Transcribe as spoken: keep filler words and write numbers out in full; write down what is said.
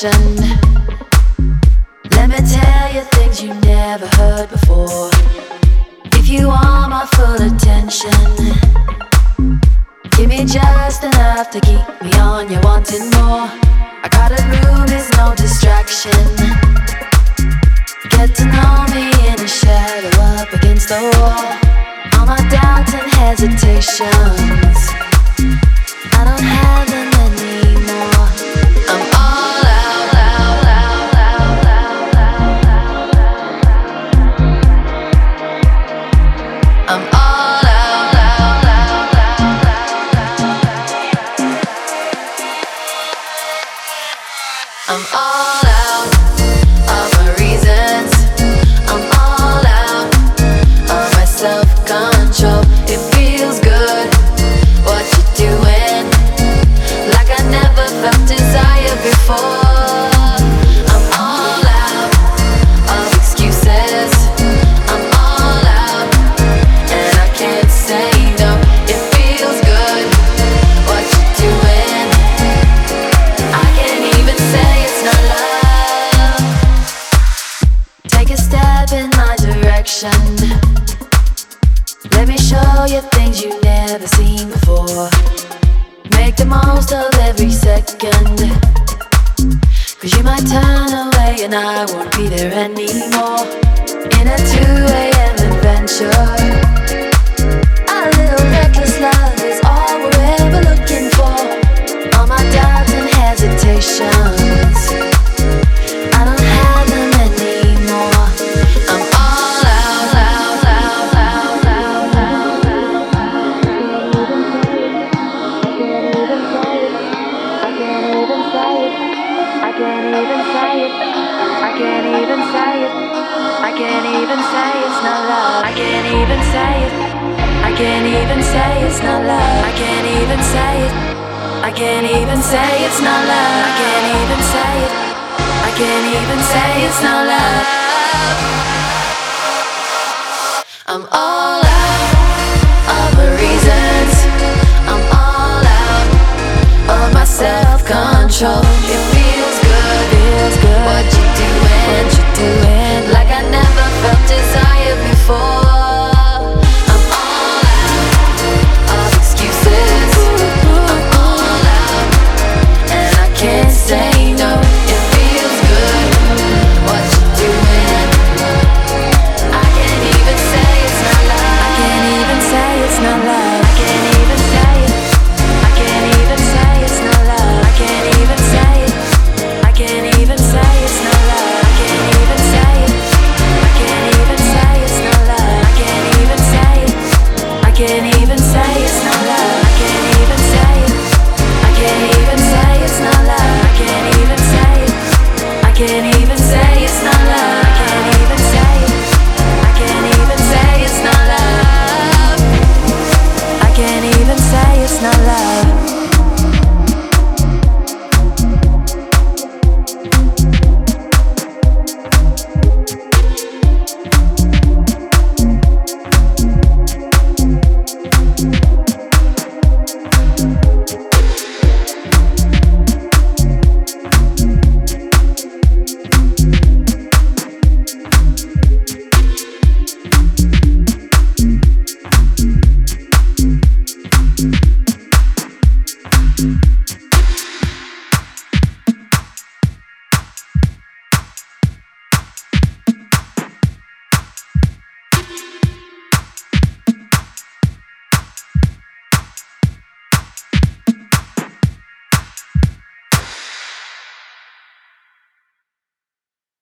direction. Let me tell you things you never heard before. If you want my full attention, give me just enough to keep me on you wanting more. I got a room, there's no distraction. Get to know me in a shadow up against the wall. All my doubts and hesitations, I don't have them anymore. I'm all out, out, out, out, out, out, out. I'm all out, out, out, out, out, out. I'm all out of my reasons. I'm all out of my self-control. It feels good what you're doing, like I never felt desire before. I'm all out of excuses. I'm all out and I can't say no. It feels good what you're doing. I can't even say it's not love. Take a step in my direction. Let me show you things you've never seen before. Make the most of every second, cause you might turn away and I won't be there anymore. In a two a.m. adventure, a little reckless love is all we're ever looking for. All my doubts and hesitations, I don't have them anymore. I'm all out, out, out, out, out, out, out. I can't even say it. I can't even say it. I can't even say it. I can't even say it's not love. I can't even say it. I can't even say it's not love. I can't even say it. I can't even say it's not love. I can't even say it. I can't even say it's not love. I'm all out of my reasons. I'm all out of my self-control. It feels good, feels good. What you doing? What you doing? Like I never felt desire before. I'm all out of excuses. I'm all out and I can't say no. It feels good. What you doing? I can't even say it's not love. I can't even say it's not love. I can't even say it. I can't even say it's not love. I can't even say it. I can't even say it's not love. I can't even say it. I can't even say it's not love. I can't even say it. I can't even say it's not love. I can't even say it. I can't even say it's not love. I can't even say it. I can't even say it's not love. I can't even say it. I can't even say it's not love. I can't even say it's not love.